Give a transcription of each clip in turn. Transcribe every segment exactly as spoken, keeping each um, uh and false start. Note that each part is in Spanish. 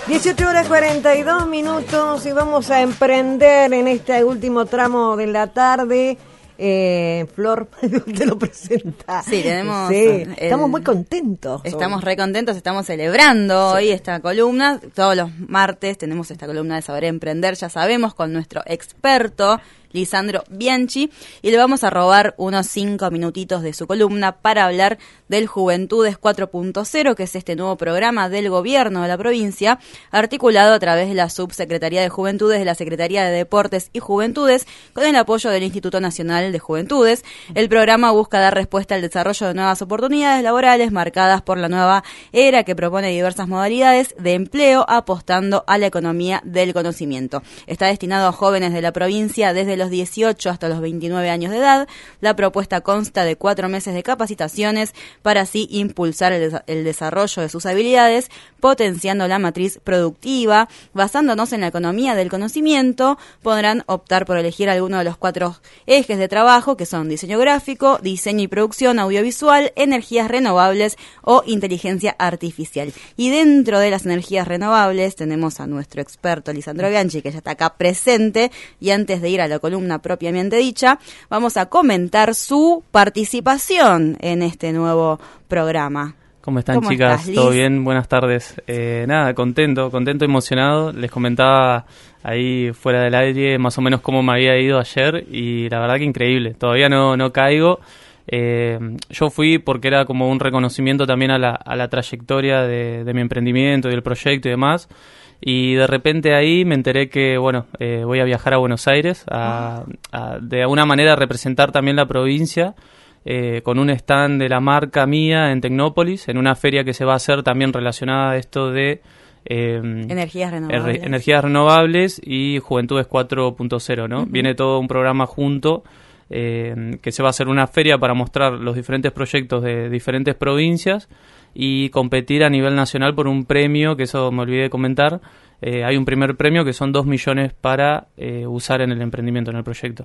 dieciocho horas cuarenta y dos minutos y vamos a emprender en este último tramo de la tarde. Eh, Flor, te lo presenta. Sí, tenemos. Sí, el, estamos muy contentos. Estamos re contentos, estamos celebrando sí. hoy esta columna. Todos los martes tenemos esta columna de Saber Emprender, ya sabemos, con nuestro experto Lisandro Bianchi, y le vamos a robar unos cinco minutitos de su columna para hablar del Juventudes cuatro punto cero, que es este nuevo programa del gobierno de la provincia, articulado a través de la Subsecretaría de Juventudes de la Secretaría de Deportes y Juventudes, con el apoyo del Instituto Nacional de Juventudes. El programa busca dar respuesta al desarrollo de nuevas oportunidades laborales marcadas por la nueva era que propone diversas modalidades de empleo, apostando a la economía del conocimiento. Está destinado a jóvenes de la provincia desde los dieciocho hasta los veintinueve años de edad. La propuesta consta de cuatro meses de capacitaciones para así impulsar el, des- el desarrollo de sus habilidades, potenciando la matriz productiva. Basándonos en la economía del conocimiento, podrán optar por elegir alguno de los cuatro ejes de trabajo, que son diseño gráfico, diseño y producción audiovisual, energías renovables o inteligencia artificial. Y dentro de las energías renovables tenemos a nuestro experto Lisandro Bianchi, que ya está acá presente, y antes de ir a la columna propiamente dicha, vamos a comentar su participación en este nuevo programa. ¿Cómo están, ¿Cómo chicas? estás, ¿Todo Liz? bien? Buenas tardes. Eh, nada, contento, contento, emocionado. Les comentaba ahí fuera del aire más o menos cómo me había ido ayer y la verdad que increíble. Todavía no, no caigo. Eh, yo fui porque era como un reconocimiento también a la, a la trayectoria de, de mi emprendimiento y del proyecto y demás. Y de repente ahí me enteré que, bueno, eh, voy a viajar a Buenos Aires a, a de alguna manera representar también la provincia eh, con un stand de la marca mía en Tecnópolis, en una feria que se va a hacer también relacionada a esto de eh, Energías renovables. er- energías renovables y Juventudes cuatro punto cero, ¿no? Uh-huh. Viene todo un programa junto eh, que se va a hacer una feria para mostrar los diferentes proyectos de diferentes provincias y competir a nivel nacional por un premio, que eso me olvidé de comentar. Eh, hay un primer premio que son dos millones para eh, usar en el emprendimiento, en el proyecto.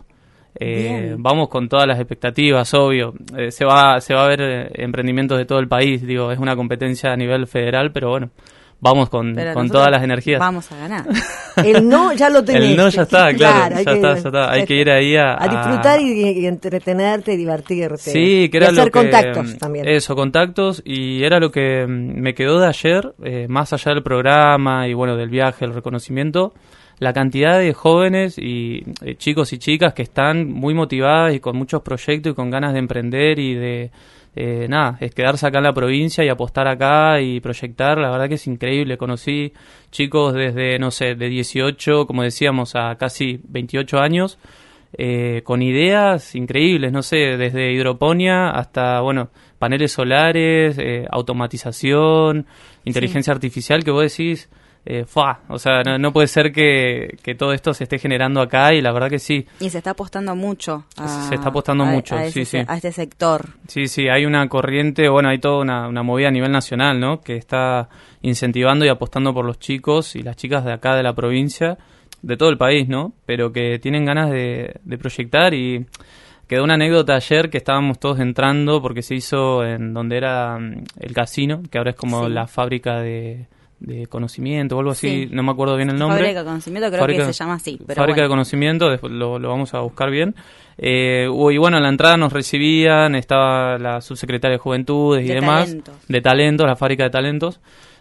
Eh, vamos con todas las expectativas, obvio. Eh, se va se va a ver eh, emprendimientos de todo el país, digo, es una competencia a nivel federal, pero bueno, vamos con, con todas las energías. Vamos a ganar. El no ya lo tenés. El no ya está, claro, claro ya, que, está, ya está. Hay que ir ahí a... A disfrutar y, y entretenerte y divertirte. Sí, que era y hacer lo que, contactos también. Eso, contactos, y era lo que me quedó de ayer, eh, más allá del programa y bueno, del viaje, el reconocimiento, la cantidad de jóvenes y eh, chicos y chicas que están muy motivadas y con muchos proyectos y con ganas de emprender y de... Eh, nada, es quedarse acá en la provincia y apostar acá y proyectar, la verdad que es increíble. Conocí chicos desde, no sé, de dieciocho, como decíamos, a casi veintiocho años, eh, con ideas increíbles, no sé, desde hidroponía hasta, bueno, paneles solares, eh, automatización, inteligencia sí. artificial, que vos decís... Eh, ¡fua! O sea, no, no puede ser que, que todo esto se esté generando acá y la verdad que sí. Y se está apostando mucho. A, se está apostando a, mucho, a ese, sí, sí. a este sector. Sí, sí, hay una corriente, bueno, hay toda una, una movida a nivel nacional, ¿no? Que está incentivando y apostando por los chicos y las chicas de acá de la provincia, de todo el país, ¿no? Pero que tienen ganas de, de proyectar y... Quedó una anécdota ayer que estábamos todos entrando porque se hizo en donde era el casino, que ahora es como sí. la fábrica de... de conocimiento o algo así, sí. no me acuerdo bien el nombre. Fábrica de conocimiento, creo fábrica, que se llama así. Pero fábrica bueno. de conocimiento, después lo, lo vamos a buscar bien. Eh, y bueno, en la entrada nos recibían, estaba la subsecretaria de Juventudes y de demás. Talentos. De talentos, la fábrica de talentos.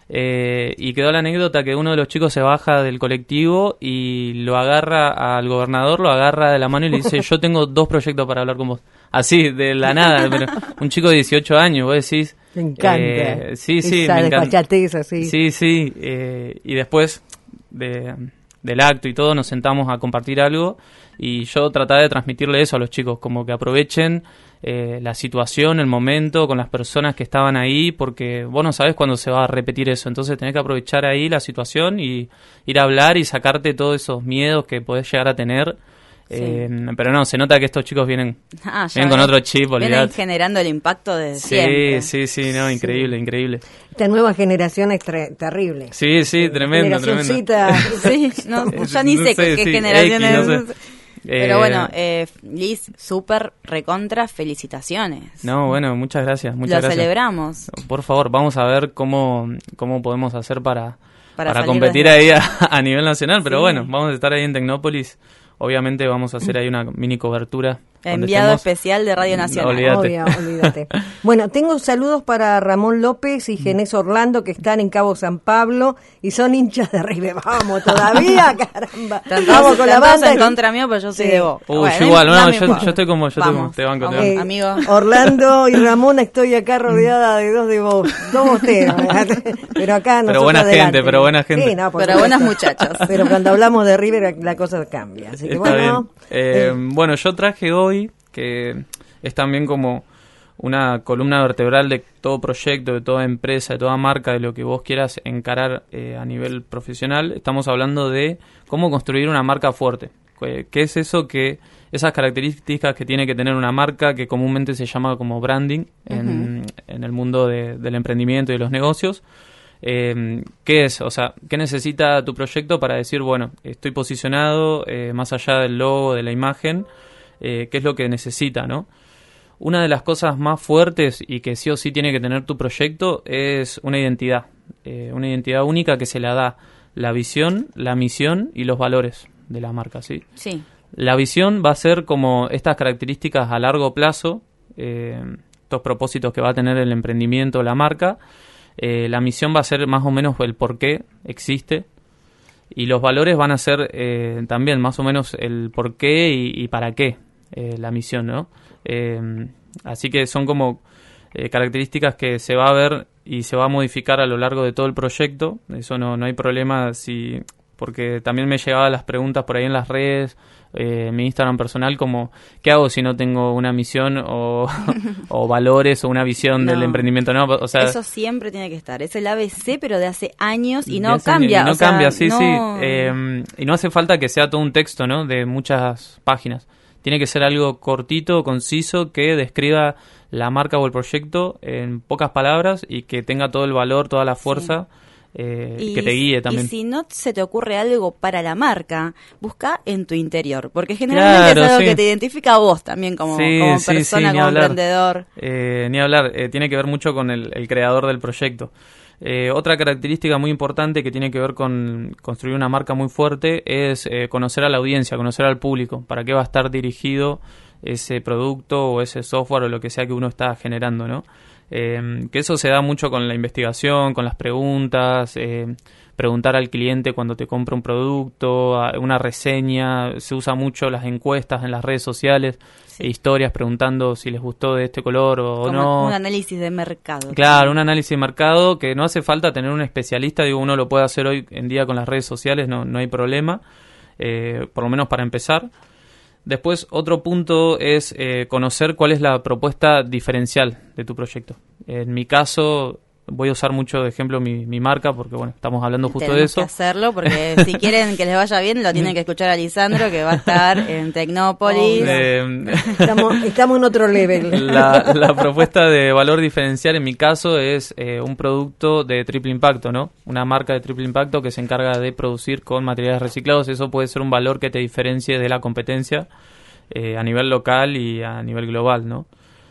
Eh, y quedó la anécdota que uno de los chicos se baja del colectivo y lo agarra al gobernador, lo agarra de la mano y le dice, yo tengo dos proyectos para hablar con vos. Así, de la nada, pero un chico de dieciocho años, vos decís... Me encanta. Eh, sí, sí, esa me encanta. Sí, sí, sí. Eh, y después de, del acto y todo nos sentamos a compartir algo y yo trataba de transmitirle eso a los chicos, como que aprovechen eh, la situación, el momento, con las personas que estaban ahí, porque vos no sabés cuándo se va a repetir eso, entonces tenés que aprovechar ahí la situación y ir a hablar y sacarte todos esos miedos que podés llegar a tener. Sí. Eh, pero no, se nota que estos chicos vienen, ah, vienen con otro chip, olvidate. Vienen generando el impacto de sí, siempre. Sí, sí, no, increíble, sí. increíble. Esta nueva generación es tre- terrible. Sí, sí, tremendo, tremendo. Sí, no, ya ni sé, no sé qué, qué sí, generación X, es. No sé. Pero eh, bueno, eh, Liz, súper recontra, felicitaciones. No, bueno, muchas gracias, muchas Lo gracias. celebramos. Por favor, vamos a ver cómo, cómo podemos hacer para... Para para, salir competir desde- ahí a, a nivel nacional. Pero Sí. bueno, vamos a estar ahí en Tecnópolis. Obviamente vamos a hacer ahí una mini cobertura. cuando Enviado estemos. especial de Radio Nacional. Olvídate. Obvio, olvídate. Bueno, tengo saludos para Ramón López y Genés Orlando, que están en Cabo San Pablo y son hinchas de River. Vamos, todavía, caramba. Están Vamos todos- con la están todos banda. en contra mío, pero yo soy Sí. de vos. Uy, Bueno, yo igual, no, no me yo, importa. yo estoy como, yo Vamos, estoy, te banco, te vamos, banco. amigo. Orlando y Ramón, estoy acá rodeada de dos de vos. Somos ustedes, pero acá nosotros Pero buena adelante. gente, pero buena gente. Sí, no, por Pero supuesto. buenos muchachos. Pero cuando hablamos de River la cosa cambia. Así que Está bueno. bien. Eh, eh, bueno, yo traje hoy, que es también como una columna vertebral de todo proyecto, de toda empresa, de toda marca, de lo que vos quieras encarar eh, a nivel profesional. Estamos hablando de cómo construir una marca fuerte. ¿Qué qué es eso que esas características que tiene que tener una marca, que comúnmente se llama como branding en, en el mundo de- del emprendimiento y de los negocios? Eh, ¿Qué es? O sea, ¿qué necesita tu proyecto para decir, bueno, estoy posicionado eh, más allá del logo, de la imagen? Eh, ¿Qué es lo que necesita, no? Una de las cosas más fuertes y que sí o sí tiene que tener tu proyecto es una identidad. Eh, una identidad única que se la da la visión, la misión y los valores de la marca, ¿sí? Sí. La visión va a ser como estas características a largo plazo, eh, estos propósitos que va a tener el emprendimiento, la marca. Eh, la misión va a ser más o menos el por qué existe. Y los valores van a ser eh, también más o menos el por qué y, y para qué eh, la misión, ¿no? Eh, así que son como eh, características que se va a ver y se va a modificar a lo largo de todo el proyecto. Eso no, no hay problema, si porque también me llegaban las preguntas por ahí en las redes, eh, mi Instagram personal, como ¿qué hago si no tengo una misión o, o valores o una visión No. del emprendimiento? No, o sea, Eso siempre tiene que estar. Es el A B C, pero de hace años y y no hace- cambia. y no o sea, cambia, sí, no- sí. Eh, y no hace falta que sea todo un texto, ¿no? De muchas páginas. Tiene que ser algo cortito, conciso, que describa la marca o el proyecto en pocas palabras y que tenga todo el valor, toda la fuerza, eh, Y, que te guíe y también. si no se te ocurre algo para la marca, busca en tu interior, porque generalmente Claro, es algo sí. que te identifica a vos también como, Sí, como sí, persona, sí, ni como hablar. emprendedor. Eh, ni hablar, eh, tiene que ver mucho con el, el creador del proyecto. Eh, otra característica muy importante que tiene que ver con construir una marca muy fuerte es eh, conocer a la audiencia, conocer al público, para qué va a estar dirigido ese producto o ese software o lo que sea que uno está generando, ¿no? Eh, que eso se da mucho con la investigación, con las preguntas, eh, preguntar al cliente cuando te compra un producto, a- una reseña, se usa mucho las encuestas en las redes sociales, Sí. e historias preguntando si les gustó de este color o Como no. un análisis de mercado. Claro, un análisis de mercado que no hace falta tener un especialista, digo, uno lo puede hacer hoy en día con las redes sociales, no, no hay problema, eh, por lo menos para empezar. Después, otro punto es eh, conocer cuál es la propuesta diferencial de tu proyecto. En mi caso, voy a usar mucho de ejemplo mi, mi marca, porque bueno, estamos hablando justo Tenemos de eso. que hacerlo porque si quieren que les vaya bien lo tienen que escuchar a Lisandro, que va a estar en Tecnópolis. Eh, Estamos, estamos en otro level. La, la propuesta de valor diferencial en mi caso es eh, un producto de triple impacto, ¿no? Una marca de triple impacto que se encarga de producir con materiales reciclados. Eso puede ser un valor que te diferencie de la competencia eh, a nivel local y a nivel global, ¿no?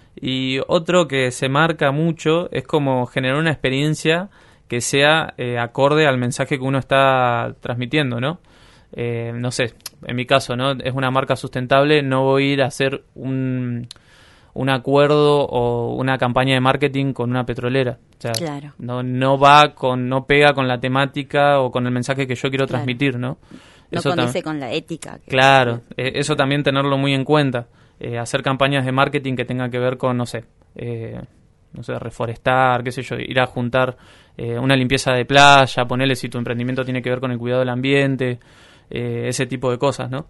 Y otro que se marca mucho es como generar una experiencia que sea eh, acorde al mensaje que uno está transmitiendo, ¿no? Eh, no sé, en mi caso, ¿no? Es una marca sustentable, no voy a ir a hacer un, un acuerdo o una campaña de marketing con una petrolera. O sea, Claro. no, no va con, no pega con la temática o con el mensaje que yo quiero Claro. transmitir, ¿no? No Eso tam- condice con la ética. que- Claro, eh, eso también tenerlo muy en cuenta. Eh, hacer campañas de marketing que tengan que ver con, no sé, eh, no sé, reforestar, qué sé yo, ir a juntar eh, una limpieza de playa, ponerle si tu emprendimiento tiene que ver con el cuidado del ambiente, eh, ese tipo de cosas, ¿no?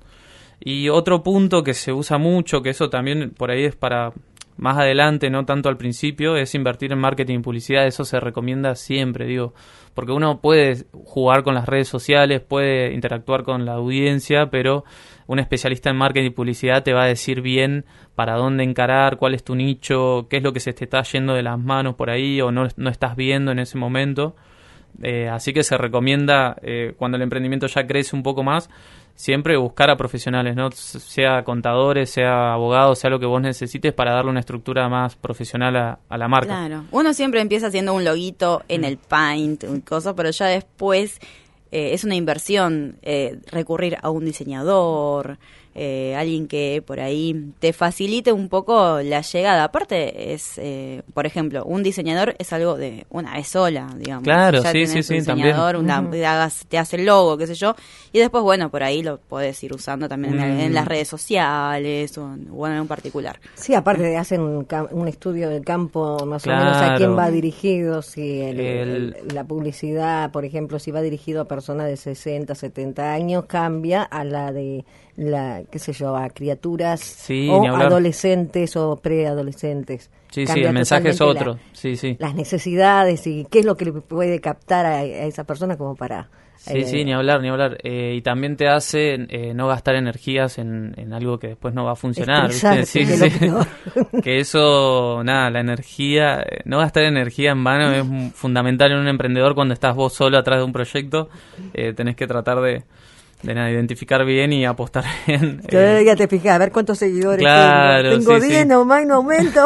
Y otro punto que se usa mucho, que eso también por ahí es para más adelante, no tanto al principio, es invertir en marketing y publicidad. Eso se recomienda siempre, digo, porque uno puede jugar con las redes sociales, puede interactuar con la audiencia, pero un especialista en marketing y publicidad te va a decir bien para dónde encarar, cuál es tu nicho, qué es lo que se te está yendo de las manos por ahí o no, no estás viendo en ese momento. Eh, así que se recomienda, eh, cuando el emprendimiento ya crece un poco más, siempre buscar a profesionales, ¿no? Sea contadores, sea abogados, sea lo que vos necesites para darle una estructura más profesional a, a la marca. Claro, uno siempre empieza haciendo un loguito en el Paint, un cosa, pero ya después eh, es una inversión eh, recurrir a un diseñador, eh, alguien que por ahí te facilite un poco la llegada. Aparte es, eh, por ejemplo, un diseñador es algo de una vez sola, digamos. Claro, ya sí, sí, un sí, diseñador, también. Una, Uh-huh. te, hagas, te hace el logo, qué sé yo, y después, bueno, por ahí lo podés ir usando también en, Mm. en las redes sociales o en, o en un particular. Sí, aparte de hacer un, cam- un estudio del campo, más Claro. o menos a quién va dirigido, si el- El- el- la publicidad, por ejemplo, si va dirigido a personas de sesenta, setenta años, cambia a la de, la qué sé yo, a criaturas Sí, o ni hablar. adolescentes o preadolescentes. Sí, sí, Cambia el mensaje es totalmente otro. Sí, sí. la- las necesidades y qué es lo que le puede captar a, a esa persona como para... Sí, eh, sí, ni hablar, ni hablar. Eh, y también te hace eh, no gastar energías en, en algo que después no va a funcionar, ¿viste? Estresarte, Sí, que es sí. lo peor. Que eso, nada, la energía, eh, no gastar energía en vano es m- fundamental en un emprendedor cuando estás vos solo atrás de un proyecto. Eh, tenés que tratar de, de nada, identificar bien y apostar bien. Que eh, ya te fijas, a ver cuántos seguidores Claro, tengo. Tengo sí, diez sí. nomás y no aumento.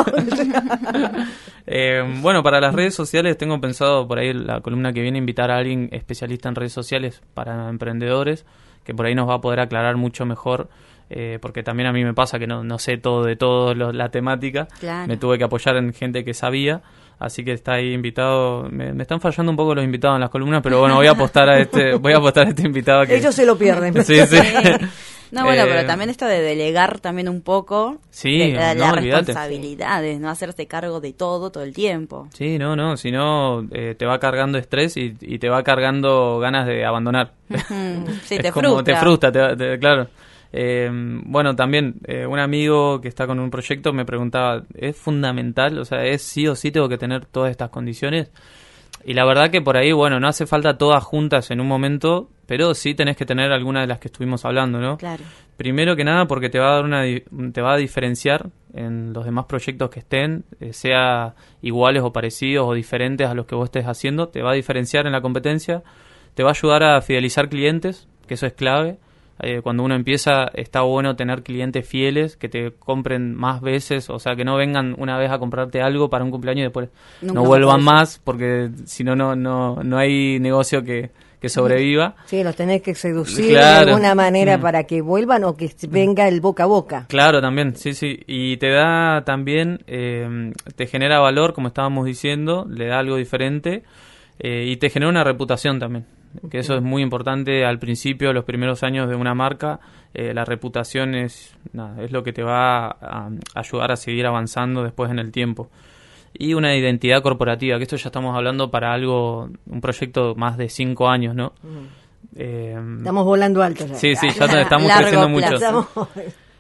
Eh, bueno, para las redes sociales tengo pensado por ahí la columna que viene invitar a alguien especialista en redes sociales para emprendedores, que por ahí nos va a poder aclarar mucho mejor, eh, porque también a mí me pasa que no, no sé todo de todo lo- la temática. Claro. Me tuve que apoyar en gente que sabía, así que está ahí invitado. Me, me están fallando un poco los invitados en las columnas, pero bueno, voy a apostar a este, voy a apostar a este invitado que Ellos se lo pierden. sí, sí. No, bueno, Eh, pero también esto de delegar también un poco Sí, de- de- no, las olvídate. responsabilidades, no hacerse cargo de todo todo el tiempo. Sí, no, no, si no eh, te va cargando estrés y, y te va cargando ganas de abandonar. Ujú, sí, Es te como frustra. te frustra, te- te- claro. Eh, bueno, también eh, un amigo que está con un proyecto me preguntaba, ¿es fundamental? O sea, ¿es sí o sí tengo que tener todas estas condiciones? Y la verdad que por ahí, bueno, no hace falta todas juntas en un momento, pero sí tenés que tener alguna de las que estuvimos hablando, ¿no? Claro. Primero que nada porque te va a dar una di- te va a diferenciar en los demás proyectos que estén, eh, sea iguales o parecidos o diferentes a los que vos estés haciendo, te va a diferenciar en la competencia, te va a ayudar a fidelizar clientes, que eso es clave. Eh, cuando uno empieza está bueno tener clientes fieles que te compren más veces, o sea, que no vengan una vez a comprarte algo para un cumpleaños y después Nunca no más vuelvan aparecen. más, porque si no, no, no, no hay negocio que, que sobreviva. Sí, los tenés que seducir Claro. de alguna manera Mm. para que vuelvan o que venga el boca a boca. Claro, también, sí, sí. Y te da también, eh, te genera valor, como estábamos diciendo, le da algo diferente eh, y te genera una reputación también. Que eso es muy importante al principio, los primeros años de una marca. Eh, la reputación es, nada, es lo que te va a, a ayudar a seguir avanzando después en el tiempo. Y una identidad corporativa, que esto ya estamos hablando para algo, un proyecto más de cinco años, ¿no? Eh, Estamos volando alto ya. sí, sí, ya te- estamos Largo creciendo mucho. plazo. Estamos-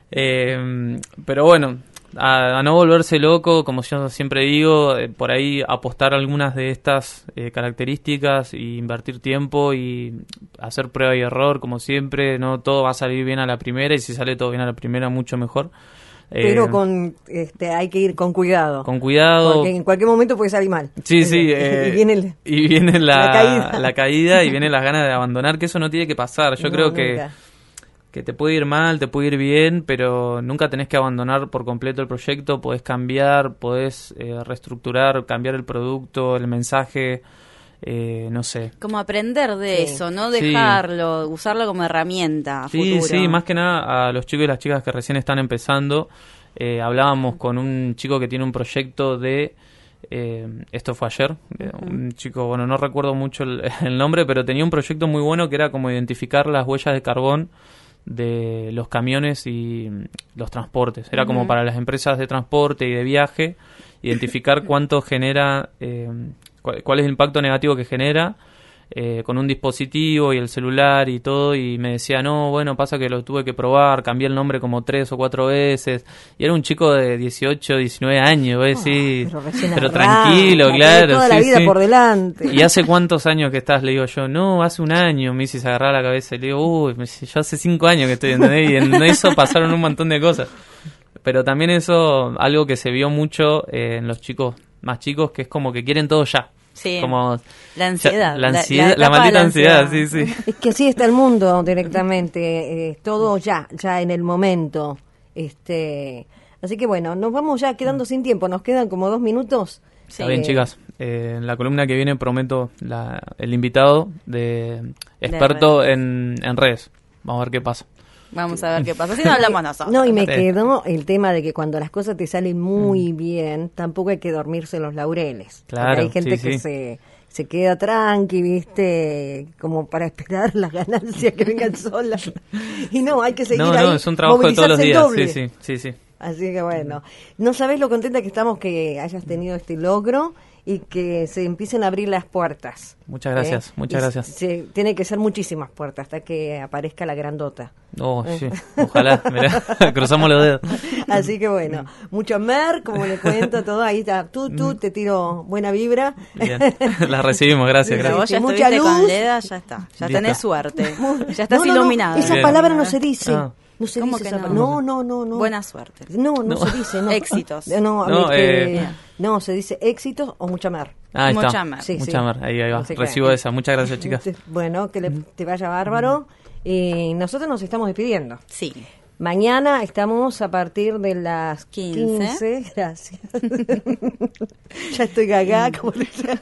Eh, pero bueno, a, a no volverse loco, como yo siempre digo, eh, por ahí apostar algunas de estas eh, características y invertir tiempo y hacer prueba y error, como siempre. No todo va a salir bien a la primera, y si sale todo bien a la primera, mucho mejor. Eh, Pero con, este, hay que ir con cuidado. con cuidado. Porque en cualquier momento puede salir mal. Sí, sí. Y eh, viene el- y viene la, la caída. la caída y vienen las ganas de abandonar, que eso no tiene que pasar. Yo No, creo que nunca. que te puede ir mal, te puede ir bien, pero nunca tenés que abandonar por completo el proyecto. Podés cambiar, podés eh, reestructurar, cambiar el producto, el mensaje, eh, no sé. Como aprender de Sí. eso, no Sí. dejarlo, usarlo como herramienta a Sí, futuro. sí, más que nada a los chicos y las chicas que recién están empezando. Eh, hablábamos con un chico que tiene un proyecto de... Eh, esto fue ayer, eh, un chico, bueno, no recuerdo mucho el, el nombre, pero tenía un proyecto muy bueno que era como identificar las huellas de carbón de los camiones y mm, los transportes. Era como Ujú. para las empresas de transporte y de viaje, identificar cuánto genera, eh, cuál, cuál es el impacto negativo que genera eh, con un dispositivo y el celular y todo. Y me decía, no, bueno, pasa que lo tuve que probar, cambié el nombre como tres o cuatro veces. Y era un chico de dieciocho, diecinueve años, voy a decir, pero recién pero arranca, tranquilo, tiene claro. toda la sí, vida sí. por delante. ¿Y hace cuántos años que estás? Le digo yo, no, hace un año. Me dice, se agarraba la cabeza y le digo, uy, me dice, yo hace cinco años que estoy, ¿entendés? Y en eso pasaron un montón de cosas. Pero también eso, algo que se vio mucho eh, en los chicos más chicos, que es como que quieren todo ya. Sí. Como la ansiedad. Ya, la, la, ansiedad, la, la maldita la ansiedad, ansiedad, sí, sí. Es que así está el mundo directamente, eh, todo ya, ya en el momento. Este, así que bueno, nos vamos ya quedando sin tiempo, nos quedan como dos minutos. Sí. Está bien, chicas. Eh, en la columna que viene prometo la, el invitado de experto de en, en redes. Vamos a ver qué pasa. Vamos a ver qué pasa. Si no hablamos nosotros. No, y me Sí. quedó el tema de que cuando las cosas te salen muy bien, tampoco hay que dormirse en los laureles. Claro, Porque hay gente sí, que sí. se, se queda tranqui, viste, como para esperar las ganancias que vengan solas. Y no, hay que seguir No, ahí. no, es un trabajo de todos los movilizarse el días. doble. Sí, sí, sí, sí. Así que bueno, no sabés lo contenta que estamos que hayas tenido este logro y que se empiecen a abrir las puertas. Muchas gracias, ¿eh? muchas Y gracias. Se, tiene que ser muchísimas puertas hasta que aparezca la grandota. Oh, sí. Ojalá, mirá, cruzamos los dedos. Así que bueno, mucho mer, como le cuento todo, ahí está, tú, tú, te tiro buena vibra. Bien, las recibimos, gracias, Pero gracias. vos ya mucha estuviste con luz. Leda, ya está. Ya Listo. tenés suerte. Ya estás No, no, no, iluminado. esa Bien. palabra no se dice. Ah. No se ¿Cómo dice que esa no? pa- No, no, no, no. Buena suerte. No, no, No. se dice, no. Éxitos. No, a No, mí que- eh. no, se dice éxitos o mucha mer. Ah, ahí Mucha está. mer. Sí, Mucha sí. mer, ahí, ahí va. Así que- Recibo esa. Muchas gracias, chicas. Bueno, que le, te vaya bárbaro. Y nosotros nos estamos despidiendo. Sí. Mañana estamos a partir de las quince. quince. Gracias. Ya estoy gaga, como le decía.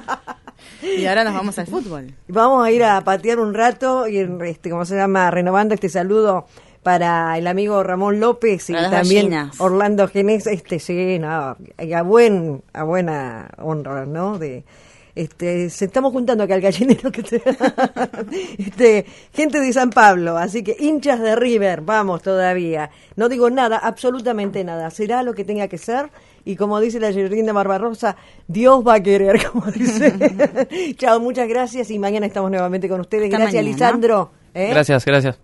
Y ahora nos vamos al fútbol. Vamos a ir a patear un rato y, este, ¿cómo se llama? Renovando este saludo para el amigo Ramón López y Para las también gallinas. Orlando Genés, este sí, no, y a buen, a buena honra, ¿no? De este, se estamos juntando acá al gallinero que te, este, gente de San Pablo, así que hinchas de River, vamos todavía. No digo nada, absolutamente nada. Será lo que tenga que ser. Y como dice la Gerrinda Barbarosa, Dios va a querer, como dice. Chao, muchas gracias y mañana estamos nuevamente con ustedes. Hasta Gracias, mañana. Lisandro. ¿eh? Gracias, gracias.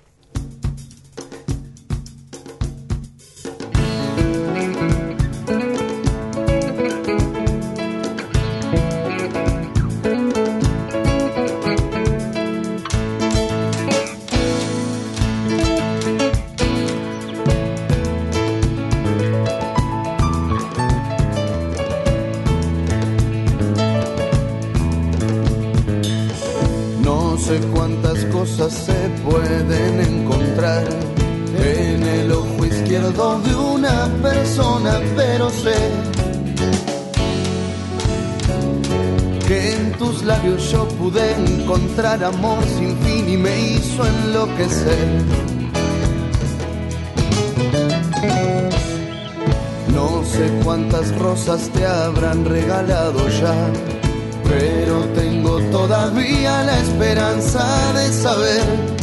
No sé cuántas cosas se pueden encontrar en el ojo izquierdo de una persona, pero sé que en tus labios yo pude encontrar amor sin fin y me hizo enloquecer. No sé cuántas rosas te habrán regalado ya, pero tengo todavía la esperanza de saber